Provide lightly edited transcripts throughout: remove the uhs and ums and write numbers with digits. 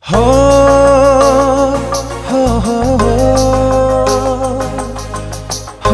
हो हो हो हो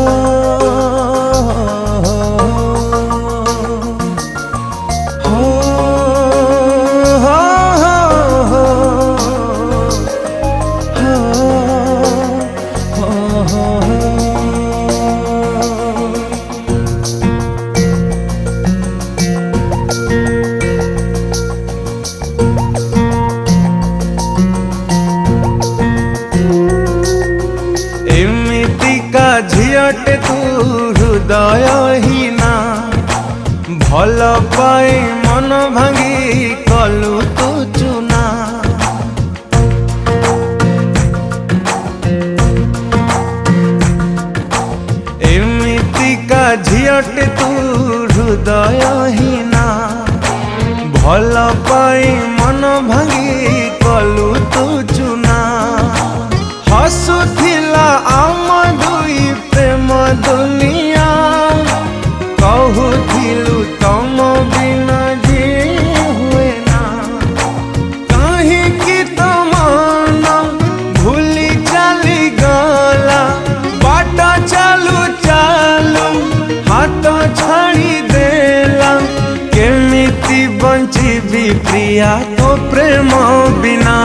झियटे तू हृदयहीना भल पाई मन भांगी कलु तू चुना। एमितिका झियटे तू हृदयहीना भल पाई मन भांगी कलु तू चुना। हसुथिला आम दुई प्रेम दुनिया कहूथिलु तम बिना जी हुए ना। कहीं कि तम भूली चली गला बाट चालू चालू हाथ छाड़ी देला। केमिति बंचिबी प्रिया तो प्रेम बिना।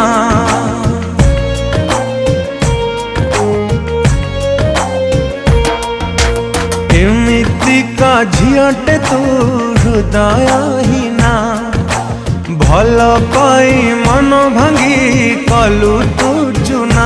एमितिका झियटे तू हृदयहीना भल पाई मन भांगी कलु तू चुना।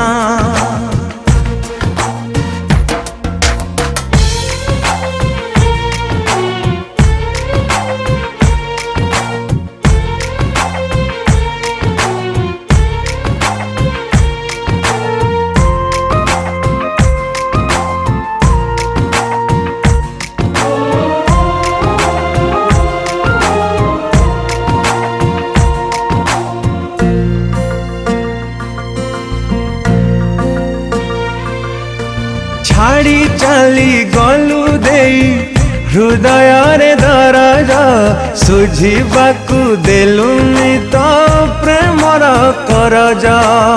छाड़ी चली गलु देई हृदय रे दरज सुझिबाकु देलुनी तो प्रेमर करज।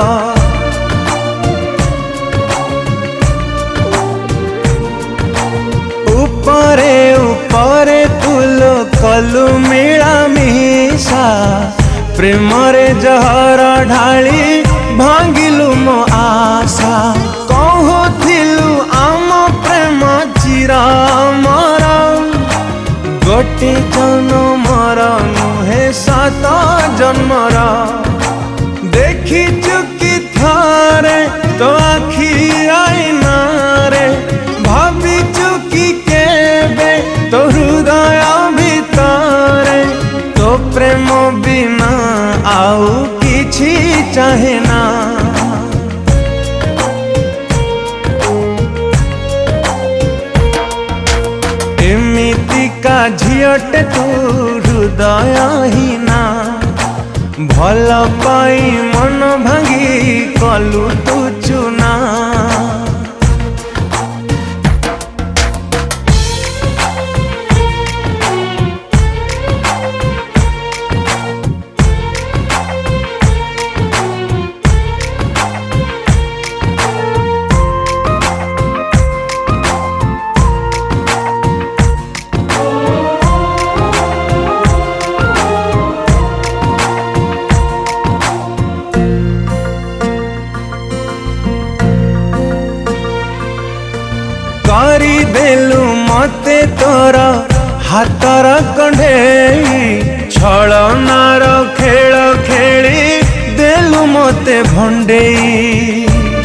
उपरे उपरे तुल कलु मिला मिशा प्रेम रे जहर ढाली भांगिलु मो आशा। कहूथिलु आम प्रेम चिरा मरा गोटे जन्मर नुहे 7 जन्मर। देखी चुकी थारे तो आखि आईना रे भाभी चुकी केबे तो हृदय भितरे। तो प्रेम बिना आउ किछि चाहे ना। एमितिका झियटे तू हृदयहीना भल पाई मन भांगी कलु तू चुना। करी देलु मते तोर हाथर कंढेई छलनार खेल खेली देलु मते भंडेई।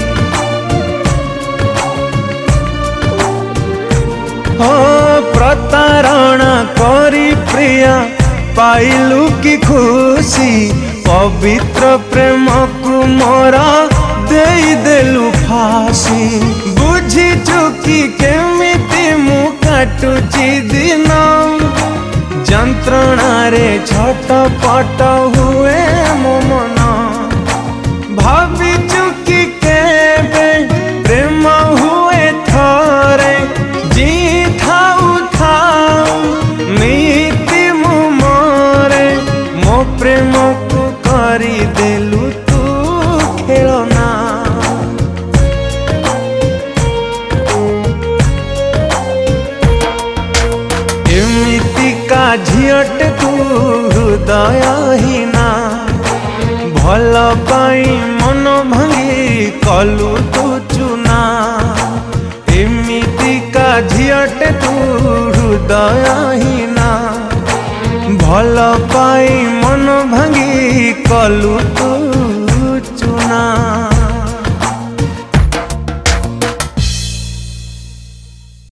हो प्रतारणा करी प्रिया पाइलु की खुशी पवित्र प्रेम को मोरा देई देलु फांसी। बुझी चुकी केमिति मु काटुची दिन जंत्रणा रे छटपट हुए मो मन। भाभी चुकी केबे प्रेम हुए थरे जी थाउ थाउ नीति मु मरे मो प्रेम को करी दे देलु तू खेलना। एमितिका झियटे तू हृदयहीना, भल पाई मन भांगी कलु तू चुना। एमितिका झियटे तू हृदयहीना, भल पाई मन भांगी कलु तू